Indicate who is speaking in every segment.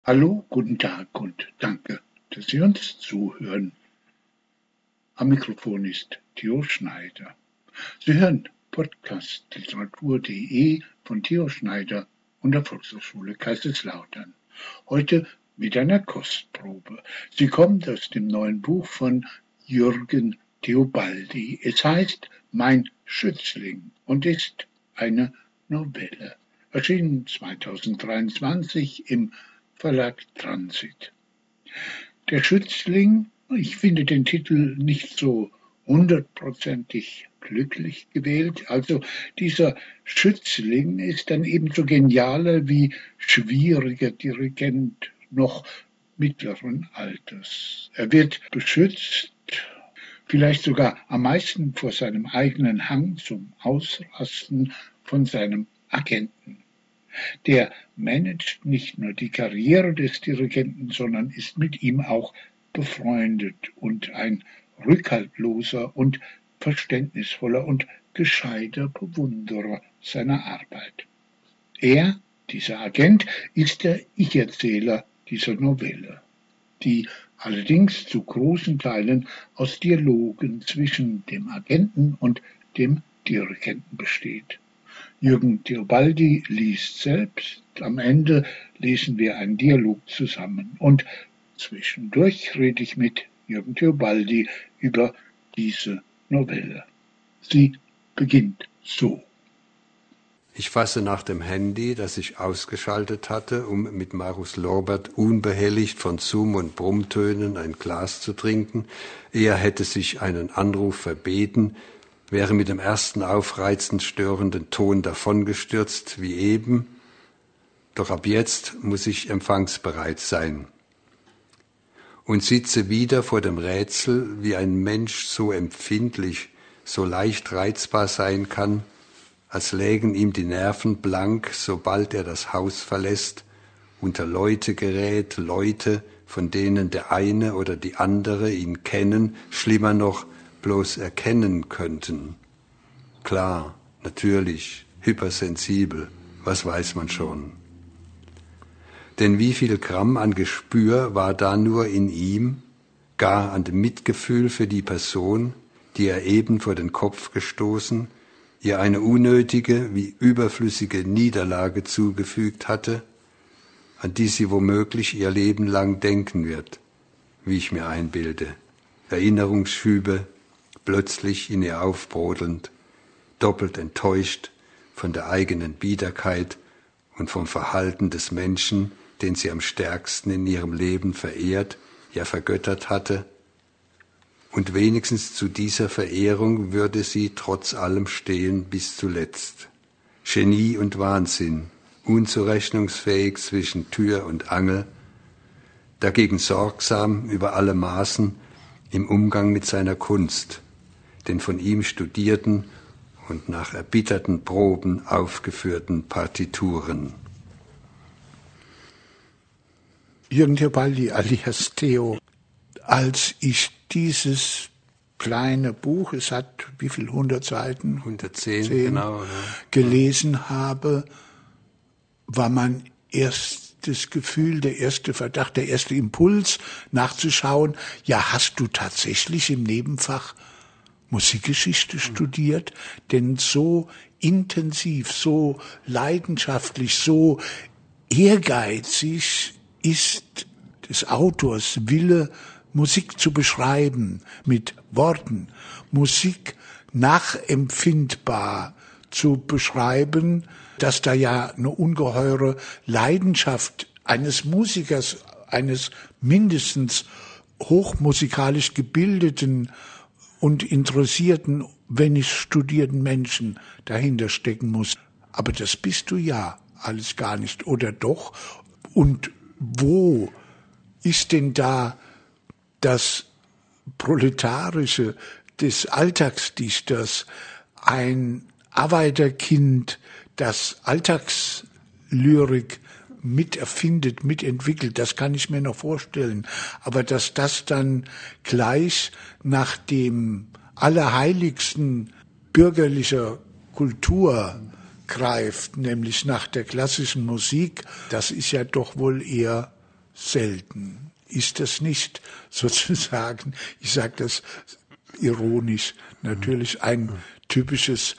Speaker 1: Hallo, guten Tag und danke, dass Sie uns zuhören. Am Mikrofon ist Theo Schneider. Sie hören Podcast literatur.de von Theo Schneider und der Volkshochschule Kaiserslautern. Heute mit einer Kostprobe. Sie kommt aus dem neuen Buch von Jürgen Theobaldi. Es heißt Mein Schützling und ist eine Novelle. Erschienen 2023 im Verlag Transit. Der Schützling, ich finde den Titel nicht so hundertprozentig glücklich gewählt. Also dieser Schützling ist ein ebenso genialer wie schwieriger Dirigent noch mittleren Alters. Er wird beschützt, vielleicht sogar am meisten vor seinem eigenen Hang zum Ausrasten von seinem Agenten. Der managt nicht nur die Karriere des Dirigenten, sondern ist mit ihm auch befreundet und ein rückhaltloser und verständnisvoller und gescheiter Bewunderer seiner Arbeit. Er, dieser Agent, ist der Ich-Erzähler dieser Novelle, die allerdings zu großen Teilen aus Dialogen zwischen dem Agenten und dem Dirigenten besteht. Jürgen Theobaldi liest selbst, am Ende lesen wir einen Dialog zusammen und zwischendurch rede ich mit Jürgen Theobaldi über diese Novelle. Sie beginnt so.
Speaker 2: Ich fasse nach dem Handy, das ich ausgeschaltet hatte, um mit Marus Lorbert unbehelligt von Summ- und Brummtönen ein Glas zu trinken. Er hätte sich einen Anruf verbeten, wäre mit dem ersten aufreizend störenden Ton davongestürzt, wie eben. Doch ab jetzt muss ich empfangsbereit sein. Und sitze wieder vor dem Rätsel, wie ein Mensch so empfindlich, so leicht reizbar sein kann, als lägen ihm die Nerven blank, sobald er das Haus verlässt, unter Leute gerät, Leute, von denen der eine oder die andere ihn kennen, schlimmer noch, bloß erkennen könnten. Klar, natürlich, hypersensibel, was weiß man schon. Denn wie viel Gramm an Gespür war da nur in ihm, gar an dem Mitgefühl für die Person, die er eben vor den Kopf gestoßen, ihr eine unnötige wie überflüssige Niederlage zugefügt hatte, an die sie womöglich ihr Leben lang denken wird, wie ich mir einbilde. Erinnerungsschübe, plötzlich in ihr aufbrodelnd, doppelt enttäuscht von der eigenen Biederkeit und vom Verhalten des Menschen, den sie am stärksten in ihrem Leben verehrt, ja vergöttert hatte. Und wenigstens zu dieser Verehrung würde sie trotz allem stehen bis zuletzt. Genie und Wahnsinn, unzurechnungsfähig zwischen Tür und Angel, dagegen sorgsam über alle Maßen im Umgang mit seiner Kunst, den von ihm studierten und nach erbitterten Proben aufgeführten Partituren.
Speaker 1: Jürgen Theobaldi alias Theo. Als ich dieses kleine Buch, es hat wie viel, 100 Seiten?
Speaker 2: 110,
Speaker 1: 10,
Speaker 2: genau. Ja.
Speaker 1: Gelesen habe, war mein erstes Gefühl, der erste Verdacht, der erste Impuls nachzuschauen, ja, hast du tatsächlich im Nebenfach Musikgeschichte studiert? Denn so intensiv, so leidenschaftlich, so ehrgeizig ist des Autors Wille, Musik zu beschreiben mit Worten, Musik nachempfindbar zu beschreiben, dass da ja eine ungeheure Leidenschaft eines Musikers, eines mindestens hochmusikalisch gebildeten und interessierten, wenn nicht studierten Menschen dahinter stecken muss. Aber das bist du ja alles gar nicht, oder doch? Und wo ist denn da das Proletarische des Alltagsdichters, ein Arbeiterkind, das Alltagslyrik miterfindet, mitentwickelt, das kann ich mir noch vorstellen. Aber dass das dann gleich nach dem Allerheiligsten bürgerlicher Kultur greift, nämlich nach der klassischen Musik, das ist ja doch wohl eher selten. Ist das nicht sozusagen, ich sage das ironisch, natürlich ein typisches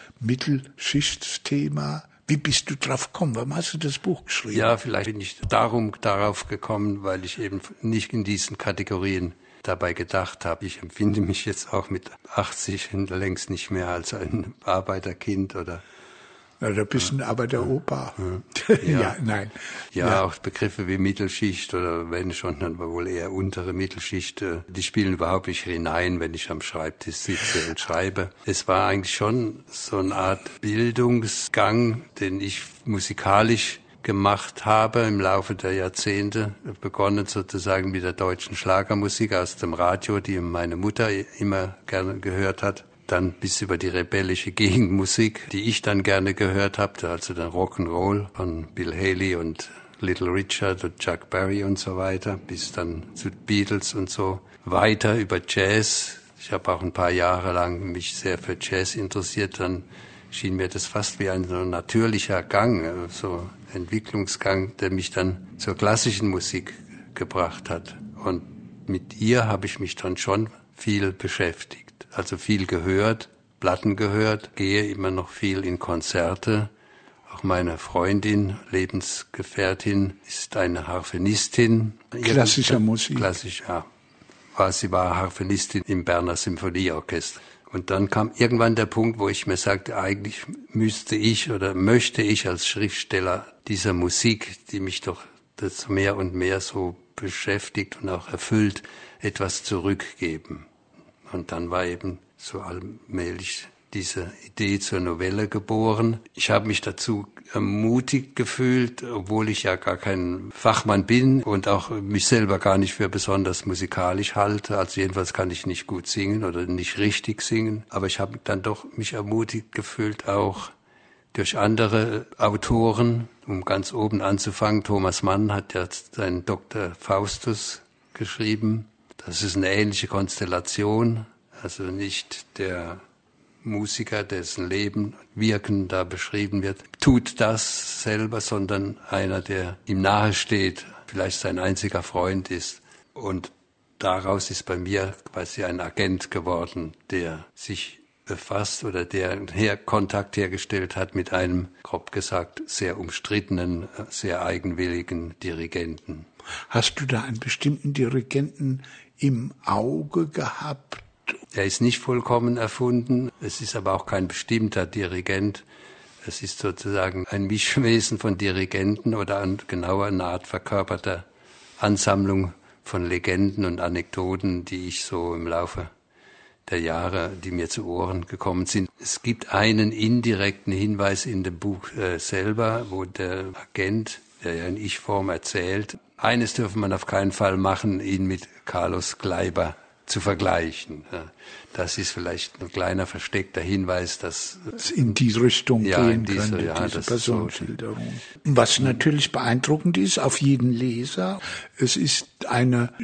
Speaker 1: Mittelschichtsthema? Wie bist du drauf gekommen? Warum hast du das Buch geschrieben?
Speaker 2: Ja, vielleicht bin ich darauf gekommen, weil ich eben nicht in diesen Kategorien dabei gedacht habe. Ich empfinde mich jetzt auch mit 80 längst nicht mehr als ein Arbeiterkind oder.
Speaker 1: Na, da bist du ein Arbeiteropa.
Speaker 2: Ja,
Speaker 1: nein.
Speaker 2: Ja, auch Begriffe wie Mittelschicht oder wenn schon, dann wohl eher untere Mittelschicht, die spielen überhaupt nicht hinein, wenn ich am Schreibtisch sitze und schreibe. Es war eigentlich schon so eine Art Bildungsgang, den ich musikalisch gemacht habe im Laufe der Jahrzehnte, begonnen sozusagen mit der deutschen Schlagermusik aus dem Radio, die meine Mutter immer gerne gehört hat. Dann bis über die rebellische Gegenmusik, die ich dann gerne gehört habe, also den Rock'n'Roll von Bill Haley und Little Richard und Chuck Berry und so weiter, bis dann zu Beatles und so. Weiter über Jazz. Ich habe auch ein paar Jahre lang mich sehr für Jazz interessiert. Dann schien mir das fast wie ein so natürlicher Gang, so Entwicklungsgang, der mich dann zur klassischen Musik gebracht hat. Und mit ihr habe ich mich dann schon viel beschäftigt. Also viel gehört, Platten gehört, gehe immer noch viel in Konzerte. Auch meine Freundin, Lebensgefährtin, ist eine Harfenistin.
Speaker 1: Klassischer Musik.
Speaker 2: Klassisch, ja. Sie war Harfenistin im Berner Symphonieorchester. Und dann kam irgendwann der Punkt, wo ich mir sagte, eigentlich müsste ich oder möchte ich als Schriftsteller dieser Musik, die mich doch das mehr und mehr so beschäftigt und auch erfüllt, etwas zurückgeben. Und dann war eben so allmählich diese Idee zur Novelle geboren. Ich habe mich dazu ermutigt gefühlt, obwohl ich ja gar kein Fachmann bin und auch mich selber gar nicht für besonders musikalisch halte. Also jedenfalls kann ich nicht gut singen oder nicht richtig singen. Aber ich habe dann doch mich ermutigt gefühlt, auch durch andere Autoren, um ganz oben anzufangen. Thomas Mann hat ja seinen Dr. Faustus geschrieben. Das ist eine ähnliche Konstellation, also nicht der Musiker, dessen Leben, Wirken da beschrieben wird, tut das selber, sondern einer, der ihm nahe steht, vielleicht sein einziger Freund ist. Und daraus ist bei mir quasi ein Agent geworden, der sich befasst oder der Kontakt hergestellt hat mit einem, grob gesagt, sehr umstrittenen, sehr eigenwilligen Dirigenten.
Speaker 1: Hast du da einen bestimmten Dirigenten im Auge gehabt?
Speaker 2: Er ist nicht vollkommen erfunden, es ist aber auch kein bestimmter Dirigent. Es ist sozusagen ein Mischwesen von Dirigenten oder genauer eine Art verkörperter Ansammlung von Legenden und Anekdoten, die ich so im Laufe der Jahre, die mir zu Ohren gekommen sind. Es gibt einen indirekten Hinweis in dem Buch selber, wo der Agent, der ja in Ich-Form erzählt, eines dürfen man auf keinen Fall machen, ihn mit Carlos Kleiber zu vergleichen. Das ist vielleicht ein kleiner versteckter Hinweis, dass
Speaker 1: in die Richtung gehen könnte,
Speaker 2: ja,
Speaker 1: diese Personenschilderung. Was natürlich beeindruckend ist auf jeden Leser, es ist eine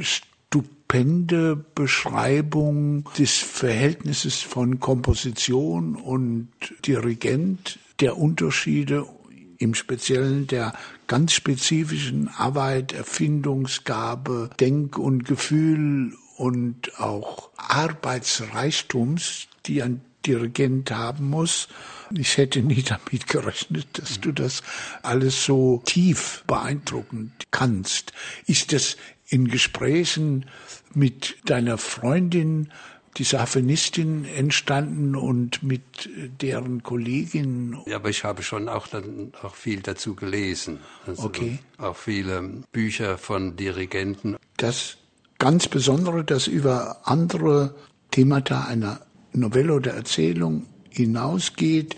Speaker 1: stupende Beschreibung des Verhältnisses von Komposition und Dirigent, der Unterschiede im Speziellen der ganz spezifischen Arbeit, Erfindungsgabe, Denk- und Gefühl und auch Arbeitsreichtums, die ein Dirigent haben muss. Ich hätte nie damit gerechnet, dass du das alles so tief beeindruckend kannst. Ist das in Gesprächen mit deiner Freundin, dieser Harfenistin, entstanden und mit deren Kollegin?
Speaker 2: Ja, aber ich habe schon auch viel dazu gelesen. Also
Speaker 1: okay.
Speaker 2: Auch viele Bücher von Dirigenten.
Speaker 1: Das ganz Besondere, das über andere Themata einer Novelle oder Erzählung hinausgeht,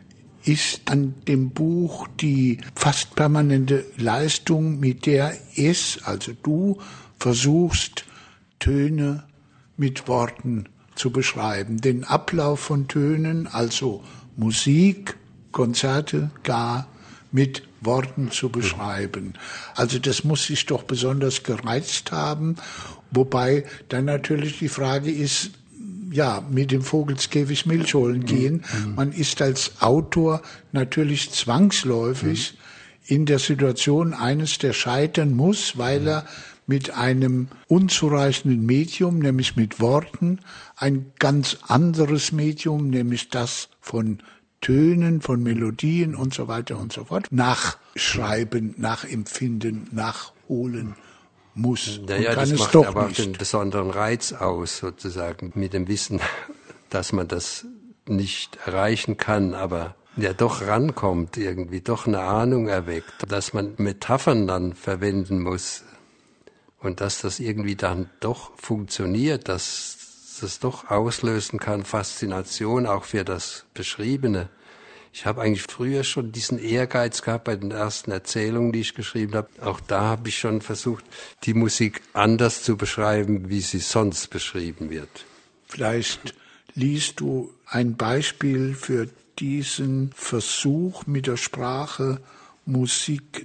Speaker 1: ist an dem Buch die fast permanente Leistung, mit der also du versuchst, Töne mit Worten zu beschreiben. Den Ablauf von Tönen, also Musik, Konzerte, gar mit Worten zu beschreiben. Also das muss sich doch besonders gereizt haben, wobei dann natürlich die Frage ist, ja, mit dem Vogelskäfig Milch holen gehen. Man ist als Autor natürlich zwangsläufig in der Situation eines, der scheitern muss, weil er mit einem unzureichenden Medium, nämlich mit Worten, ein ganz anderes Medium, nämlich das von Tönen, von Melodien und so weiter und so fort, nachschreiben, nachempfinden, nachholen muss.
Speaker 2: Naja,
Speaker 1: und kann
Speaker 2: das
Speaker 1: es
Speaker 2: macht
Speaker 1: doch
Speaker 2: aber
Speaker 1: nicht.
Speaker 2: auch den besonderen Reiz aus, sozusagen, mit dem Wissen, dass man das nicht erreichen kann, aber ja doch rankommt irgendwie, doch eine Ahnung erweckt, dass man Metaphern dann verwenden muss und dass das irgendwie dann doch funktioniert, dass das doch auslösen kann, Faszination auch für das Beschriebene. Ich habe eigentlich früher schon diesen Ehrgeiz gehabt bei den ersten Erzählungen, die ich geschrieben habe. Auch da habe ich schon versucht, die Musik anders zu beschreiben, wie sie sonst beschrieben wird.
Speaker 1: Vielleicht liest du ein Beispiel für diesen Versuch, mit der Sprache Musik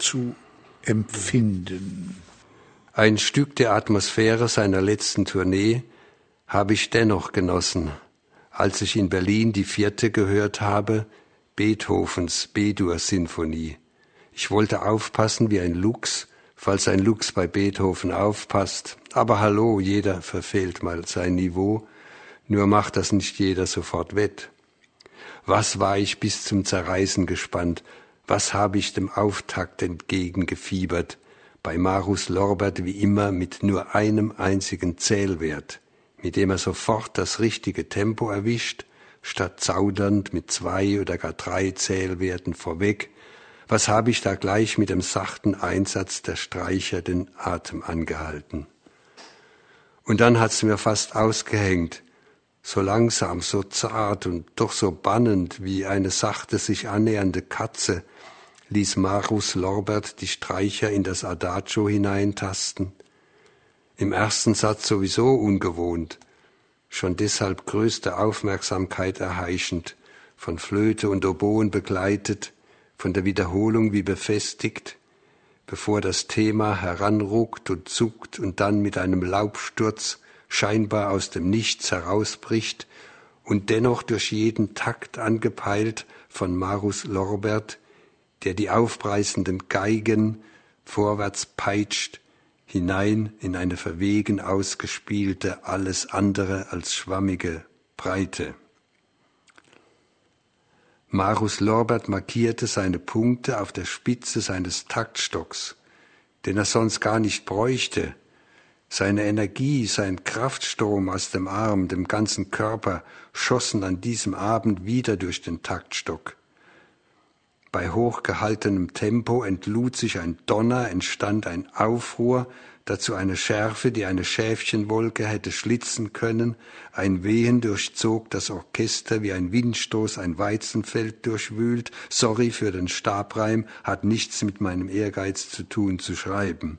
Speaker 1: nachzuempfinden.
Speaker 2: Ein Stück der Atmosphäre seiner letzten Tournee habe ich dennoch genossen, als ich in Berlin die 4. gehört habe, Beethovens B-Dur-Sinfonie. Ich wollte aufpassen wie ein Luchs, falls ein Luchs bei Beethoven aufpasst. Aber hallo, jeder verfehlt mal sein Niveau, nur macht das nicht jeder sofort wett. Was war ich bis zum Zerreißen gespannt, was habe ich dem Auftakt entgegengefiebert, bei Marus Lorbert wie immer mit nur einem einzigen Zählwert, mit dem er sofort das richtige Tempo erwischt, statt zaudernd mit 2 oder gar 3 Zählwerten vorweg. Was habe ich da gleich mit dem sachten Einsatz der Streicher den Atem angehalten? Und dann hat's mir fast ausgehängt, so langsam, so zart und doch so bannend wie eine sachte sich annähernde Katze, ließ Marus Lorbert die Streicher in das Adagio hineintasten. Im ersten Satz sowieso ungewohnt, schon deshalb größte Aufmerksamkeit erheischend, von Flöte und Oboen begleitet, von der Wiederholung wie befestigt, bevor das Thema heranruckt und zuckt und dann mit einem Laubsturz scheinbar aus dem Nichts herausbricht und dennoch durch jeden Takt angepeilt von Marus Lorbert, der die aufpreisenden Geigen vorwärts peitscht, hinein in eine verwegen ausgespielte, alles andere als schwammige Breite. Marus Lorbert markierte seine Punkte auf der Spitze seines Taktstocks, den er sonst gar nicht bräuchte. Seine Energie, sein Kraftstrom aus dem Arm, dem ganzen Körper schossen an diesem Abend wieder durch den Taktstock. Bei hochgehaltenem Tempo entlud sich ein Donner, entstand ein Aufruhr, dazu eine Schärfe, die eine Schäfchenwolke hätte schlitzen können, ein Wehen durchzog das Orchester, wie ein Windstoß ein Weizenfeld durchwühlt. Sorry für den Stabreim, hat nichts mit meinem Ehrgeiz zu tun, zu schreiben.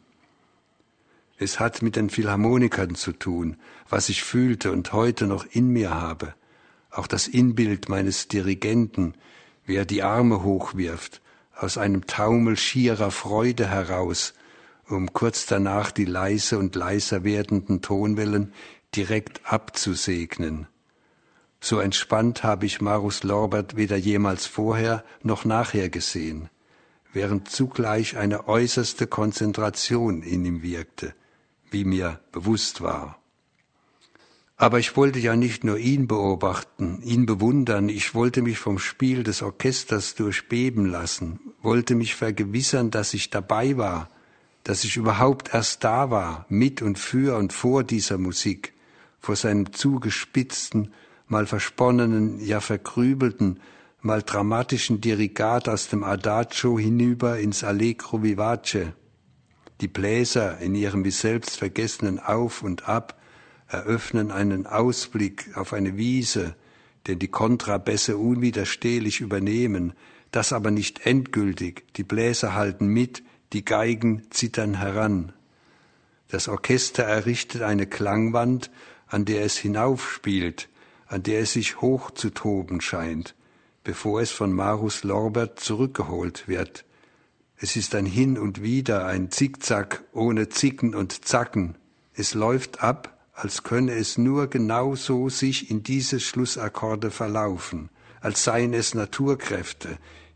Speaker 2: Es hat mit den Philharmonikern zu tun, was ich fühlte und heute noch in mir habe. Auch das Inbild meines Dirigenten, wie er die Arme hochwirft, aus einem Taumel schierer Freude heraus, um kurz danach die leise und leiser werdenden Tonwellen direkt abzusegnen. So entspannt habe ich Marus Lorbert weder jemals vorher noch nachher gesehen, während zugleich eine äußerste Konzentration in ihm wirkte, wie mir bewusst war. Aber ich wollte ja nicht nur ihn beobachten, ihn bewundern, ich wollte mich vom Spiel des Orchesters durchbeben lassen, wollte mich vergewissern, dass ich dabei war, dass ich überhaupt erst da war, mit und für und vor dieser Musik, vor seinem zugespitzten, mal versponnenen, ja verkrübelten, mal dramatischen Dirigat aus dem Adagio hinüber ins Allegro vivace. Die Bläser in ihrem wie selbst vergessenen Auf und Ab eröffnen einen Ausblick auf eine Wiese, den die Kontrabässe unwiderstehlich übernehmen, das aber nicht endgültig, die Bläser halten mit, die Geigen zittern heran. Das Orchester errichtet eine Klangwand, an der es hinaufspielt, an der es sich hoch zu toben scheint, bevor es von Marus Lorbert zurückgeholt wird. Es ist ein Hin und Wider, ein Zickzack ohne Zicken und Zacken. Es läuft ab, als könne es nur genau so sich in diese Schlussakkorde verlaufen, als seien es Naturkräfte,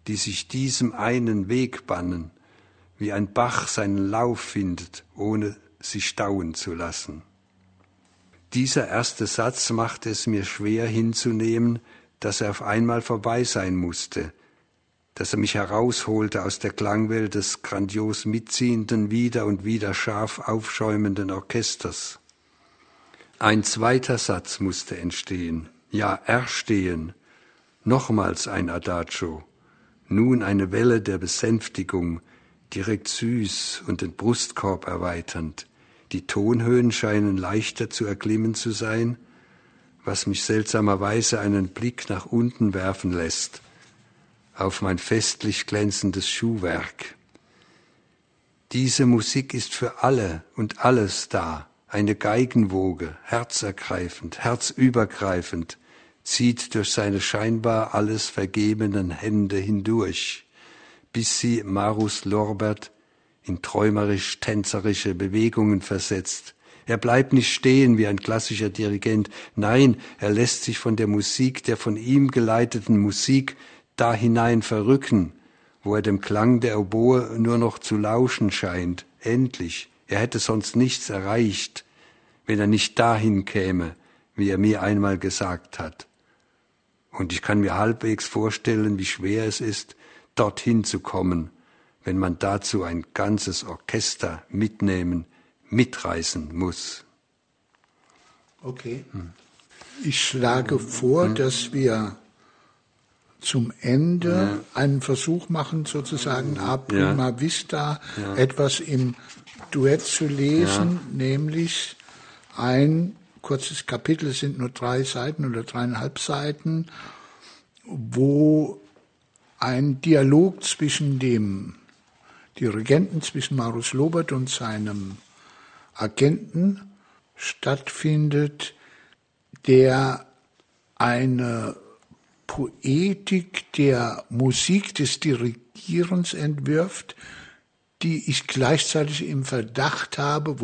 Speaker 2: die sich diesem einen Weg bannen, wie ein Bach seinen Lauf findet, ohne sich stauen zu lassen. Dieser erste Satz machte es mir schwer hinzunehmen, dass er auf einmal vorbei sein musste, dass er mich herausholte aus der Klangwelt des grandios mitziehenden, wieder und wieder scharf aufschäumenden Orchesters. Ein zweiter Satz musste entstehen, ja erstehen, nochmals ein Adagio, nun eine Welle der Besänftigung, direkt süß und den Brustkorb erweiternd. Die Tonhöhen scheinen leichter zu erklimmen zu sein, was mich seltsamerweise einen Blick nach unten werfen lässt, auf mein festlich glänzendes Schuhwerk. Diese Musik ist für alle und alles da, eine Geigenwoge, herzergreifend, herzübergreifend, zieht durch seine scheinbar alles vergebenen Hände hindurch, bis sie Marus Lorbert in träumerisch-tänzerische Bewegungen versetzt. Er bleibt nicht stehen wie ein klassischer Dirigent. Nein, er lässt sich von der Musik, der von ihm geleiteten Musik, da hinein verrücken, wo er dem Klang der Oboe nur noch zu lauschen scheint. Endlich, er hätte sonst nichts erreicht, wenn er nicht dahin käme, wie er mir einmal gesagt hat. Und ich kann mir halbwegs vorstellen, wie schwer es ist, dorthin zu kommen, wenn man dazu ein ganzes Orchester mitreißen muss.
Speaker 1: Okay. Ich schlage vor, dass wir zum Ende einen Versuch machen, sozusagen a prima vista etwas im Duett zu lesen, nämlich ein kurzes Kapitel, es sind nur 3 Seiten oder 3,5 Seiten, wo ein Dialog zwischen dem Dirigenten, zwischen Marus Lorbert und seinem Agenten stattfindet, der eine Poetik der Musik des Dirigierens entwirft, die ich gleichzeitig im Verdacht habe,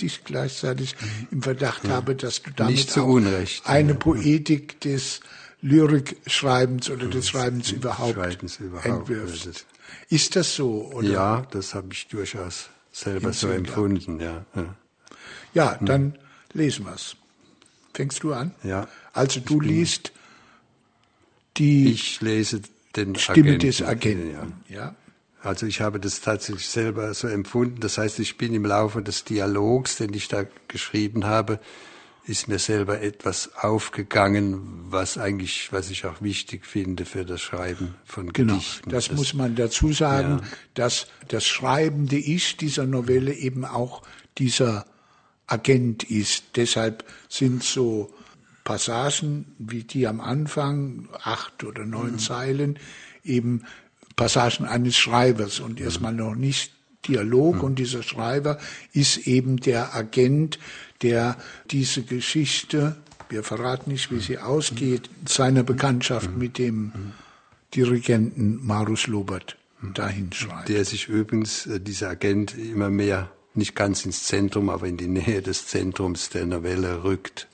Speaker 1: im Verdacht habe, dass du damit auch eine Poetik des Lyrikschreibens oder des Schreibens überhaupt entwirfst. Ist das so? Oder?
Speaker 2: Ja, das habe ich durchaus selber so empfunden.
Speaker 1: Ja, dann lesen wir es. Fängst du an?
Speaker 2: Ja.
Speaker 1: Also du liest
Speaker 2: ich lese den
Speaker 1: Stimme
Speaker 2: Agenten.
Speaker 1: des Agenten. Ja.
Speaker 2: Also ich habe das tatsächlich selber so empfunden. Das heißt, ich bin im Laufe des Dialogs, den ich da geschrieben habe, ist mir selber etwas aufgegangen, was ich auch wichtig finde für das Schreiben von Gedichten.
Speaker 1: Das muss man dazu sagen, dass das schreibende Ich dieser Novelle eben auch dieser Agent ist. Deshalb sind so Passagen wie die am Anfang, 8 oder 9 Zeilen, eben Passagen eines Schreibers und erstmal noch nicht Dialog. Und dieser Schreiber ist eben der Agent, der diese Geschichte, wir verraten nicht, wie sie ausgeht, seiner Bekanntschaft mit dem Dirigenten Marus Lorbert dahin schreibt.
Speaker 2: Der sich übrigens, dieser Agent, immer mehr, nicht ganz ins Zentrum, aber in die Nähe des Zentrums der Novelle rückt.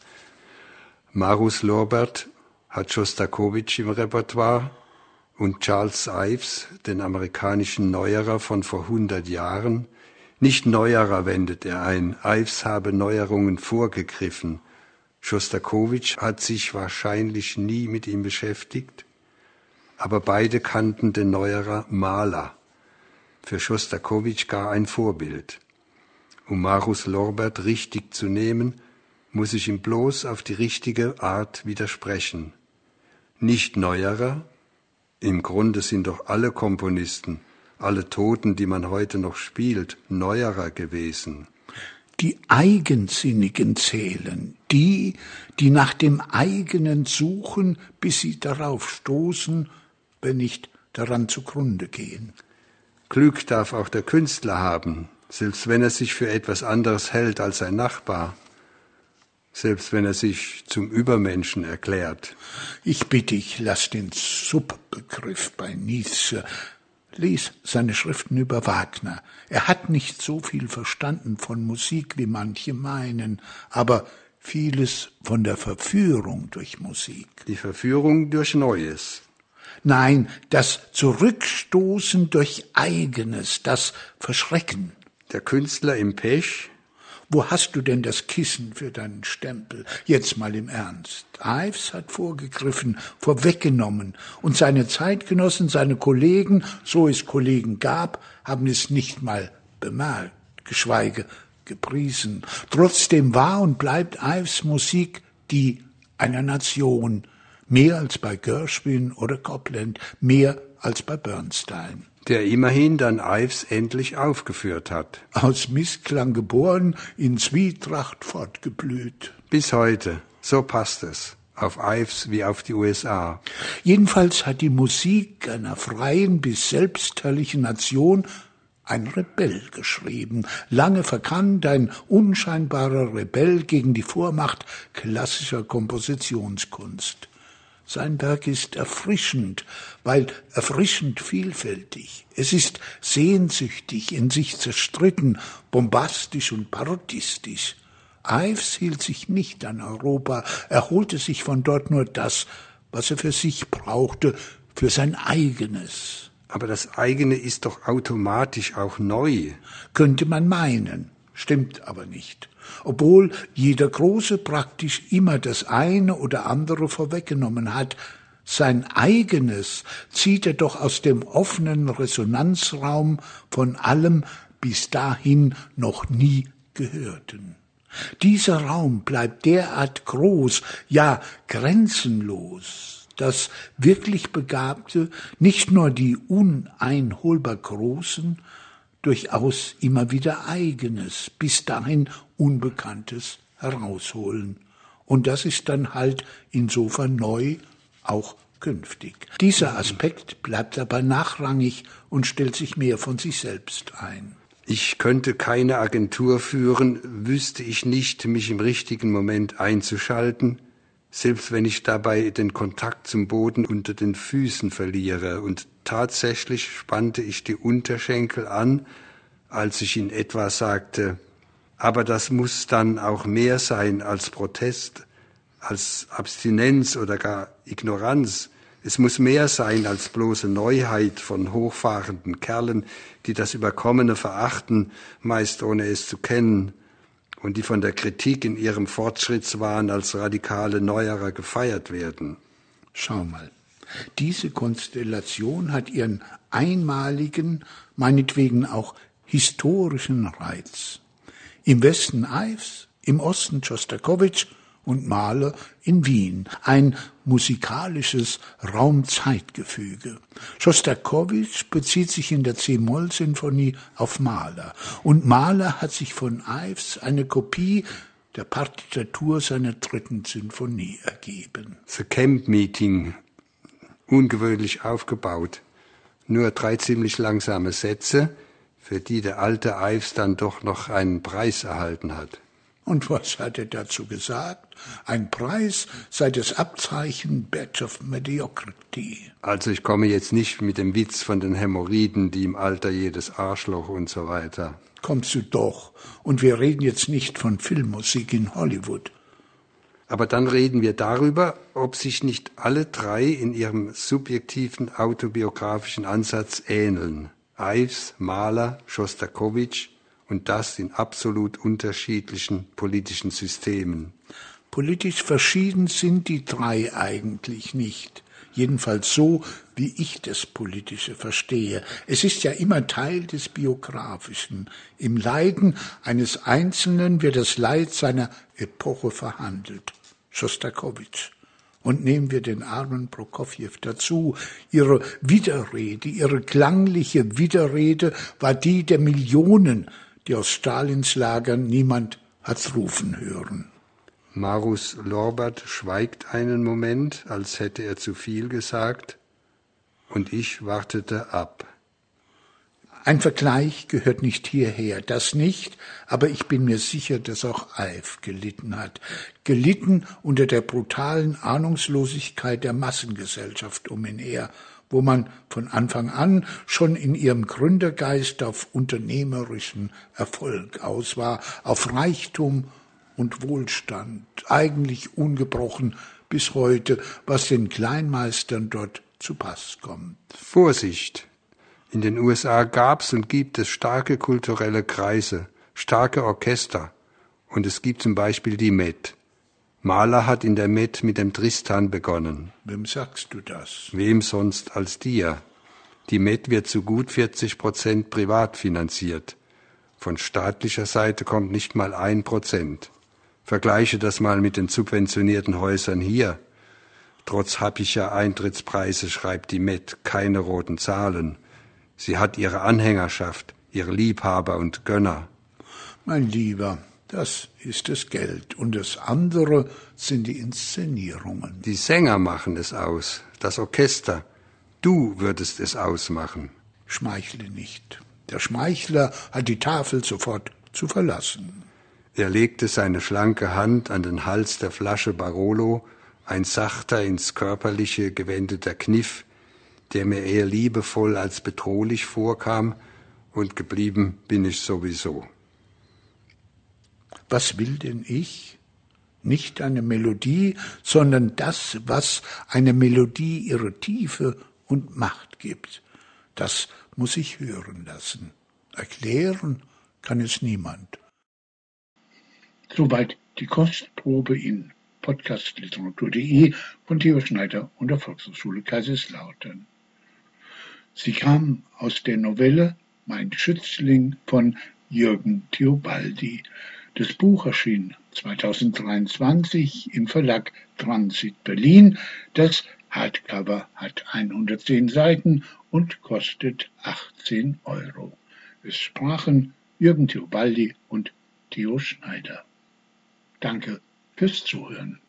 Speaker 2: Marus Lorbert hat Schostakowitsch im Repertoire und Charles Ives, den amerikanischen Neuerer von vor 100 Jahren. Nicht Neuerer, wendet er ein, Ives habe Neuerungen vorgegriffen. Schostakowitsch hat sich wahrscheinlich nie mit ihm beschäftigt, aber beide kannten den Neuerer Mahler. Für Schostakowitsch gar ein Vorbild. Um Marus Lorbert richtig zu nehmen, muss ich ihm bloß auf die richtige Art widersprechen. Nicht Neuerer, im Grunde sind doch alle Komponisten, alle Toten, die man heute noch spielt, Neuerer gewesen.
Speaker 1: Die Eigensinnigen zählen, die nach dem eigenen suchen, bis sie darauf stoßen, wenn nicht daran zugrunde gehen.
Speaker 2: Glück darf auch der Künstler haben, selbst wenn er sich für etwas anderes hält als sein Nachbar. Selbst wenn er sich zum Übermenschen erklärt.
Speaker 1: Ich bitte dich, lass den Subbegriff bei Nietzsche. Lies seine Schriften über Wagner. Er hat nicht so viel verstanden von Musik, wie manche meinen, aber vieles von der Verführung durch Musik.
Speaker 2: Die Verführung durch Neues.
Speaker 1: Nein, das Zurückstoßen durch Eigenes, das Verschrecken.
Speaker 2: Der Künstler im Pech?
Speaker 1: Wo hast du denn das Kissen für deinen Stempel? Jetzt mal im Ernst. Ives hat vorgegriffen, vorweggenommen. Und seine Zeitgenossen, seine Kollegen, so es Kollegen gab, haben es nicht mal bemerkt, geschweige gepriesen. Trotzdem war und bleibt Ives Musik die einer Nation. Mehr als bei Gershwin oder Copland, mehr als bei Bernstein.
Speaker 2: Der immerhin dann Ives endlich aufgeführt hat.
Speaker 1: Aus Missklang geboren, in Zwietracht fortgeblüht.
Speaker 2: Bis heute, so passt es, auf Ives wie auf die USA.
Speaker 1: Jedenfalls hat die Musik einer freien bis selbstherrlichen Nation ein Rebell geschrieben, lange verkannt, ein unscheinbarer Rebell gegen die Vormacht klassischer Kompositionskunst. Sein Werk ist erfrischend, weil erfrischend vielfältig. Es ist sehnsüchtig, in sich zerstritten, bombastisch und parodistisch. Ives hielt sich nicht an Europa, er holte sich von dort nur das, was er für sich brauchte, für sein Eigenes.
Speaker 2: Aber das eigene ist doch automatisch auch neu.
Speaker 1: Könnte man meinen, stimmt aber nicht. Obwohl jeder Große praktisch immer das eine oder andere vorweggenommen hat, sein Eigenes zieht er doch aus dem offenen Resonanzraum von allem bis dahin noch nie Gehörten. Dieser Raum bleibt derart groß, ja grenzenlos, dass wirklich Begabte, nicht nur die uneinholbar Großen, durchaus immer wieder Eigenes, bis dahin Unbekanntes herausholen. Und das ist dann halt insofern neu, auch künftig. Dieser Aspekt bleibt aber nachrangig und stellt sich mehr von sich selbst ein.
Speaker 2: Ich könnte keine Agentur führen, wüsste ich nicht, mich im richtigen Moment einzuschalten, selbst wenn ich dabei den Kontakt zum Boden unter den Füßen verliere. Und tatsächlich spannte ich die Unterschenkel an, als ich in etwa sagte, aber das muss dann auch mehr sein als Protest, als Abstinenz oder gar Ignoranz. Es muss mehr sein als bloße Neuheit von hochfahrenden Kerlen, die das Überkommene verachten, meist ohne es zu kennen, und die von der Kritik in ihrem Fortschrittswahn als radikale Neuerer gefeiert werden.
Speaker 1: Schau mal, diese Konstellation hat ihren einmaligen, meinetwegen auch historischen Reiz. Im Westen Ives, im Osten Schostakowitsch und Mahler in Wien. Ein musikalisches Raum-Zeit-Gefüge. Schostakowitsch bezieht sich in der C-Moll-Sinfonie auf Mahler. Und Mahler hat sich von Ives eine Kopie der Partitatur seiner 3. Sinfonie ergeben.
Speaker 2: The Camp Meeting, ungewöhnlich aufgebaut. Nur 3 ziemlich langsame Sätze, für die der alte Ives dann doch noch einen Preis erhalten hat.
Speaker 1: Und was hat er dazu gesagt? Ein Preis sei das Abzeichen Badge of Mediocrity.
Speaker 2: Also ich komme jetzt nicht mit dem Witz von den Hämorrhoiden, die im Alter jedes Arschloch und so weiter.
Speaker 1: Kommst du doch. Und wir reden jetzt nicht von Filmmusik in Hollywood.
Speaker 2: Aber dann reden wir darüber, ob sich nicht alle 3 in ihrem subjektiven autobiografischen Ansatz ähneln. Ives, Mahler, Schostakowitsch und das in absolut unterschiedlichen politischen Systemen.
Speaker 1: Politisch verschieden sind die 3 eigentlich nicht. Jedenfalls so, wie ich das Politische verstehe. Es ist ja immer Teil des Biografischen. Im Leiden eines Einzelnen wird das Leid seiner Epoche verhandelt. Schostakowitsch. Und nehmen wir den armen Prokofjew dazu. Ihre Widerrede, ihre klangliche Widerrede war die der Millionen, die aus Stalins Lagern niemand hat's rufen hören.
Speaker 2: Marus Lorbert schweigt einen Moment, als hätte er zu viel gesagt, und ich wartete ab.
Speaker 1: Ein Vergleich gehört nicht hierher, das nicht, aber ich bin mir sicher, dass auch Ives gelitten hat. Gelitten unter der brutalen Ahnungslosigkeit der Massengesellschaft um ihn her, wo man von Anfang an schon in ihrem Gründergeist auf unternehmerischen Erfolg aus war, auf Reichtum und Wohlstand, eigentlich ungebrochen bis heute, was den Kleinmeistern dort zu Pass kommt.
Speaker 2: Vorsicht! In den USA gab's und gibt es starke kulturelle Kreise, starke Orchester. Und es gibt zum Beispiel die Met. Mahler hat in der Met mit dem Tristan begonnen.
Speaker 1: Wem sagst du das?
Speaker 2: Wem sonst als dir? Die Met wird zu gut 40% privat finanziert. Von staatlicher Seite kommt nicht mal 1%. Vergleiche das mal mit den subventionierten Häusern hier. Trotz happischer Eintrittspreise schreibt die Met keine roten Zahlen. Sie hat ihre Anhängerschaft, ihre Liebhaber und Gönner.
Speaker 1: Mein Lieber, das ist das Geld und das andere sind die Inszenierungen.
Speaker 2: Die Sänger machen es aus, das Orchester. Du würdest es ausmachen.
Speaker 1: Schmeichle nicht. Der Schmeichler hat die Tafel sofort zu verlassen.
Speaker 2: Er legte seine schlanke Hand an den Hals der Flasche Barolo, ein sachter, ins Körperliche gewendeter Kniff, der mir eher liebevoll als bedrohlich vorkam, und geblieben bin ich sowieso.
Speaker 1: Was will denn ich? Nicht eine Melodie, sondern das, was einer Melodie ihre Tiefe und Macht gibt. Das muss ich hören lassen. Erklären kann es niemand. Soweit die Kostprobe in podcastliteratur.de von Theo Schneider und der Volkshochschule Kaiserslautern. Sie kam aus der Novelle Mein Schützling von Jürgen Theobaldi. Das Buch erschien 2023 im Verlag Transit Berlin. Das Hardcover hat 110 Seiten und kostet 18 €. Es sprachen Jürgen Theobaldi und Theo Schneider. Danke fürs Zuhören.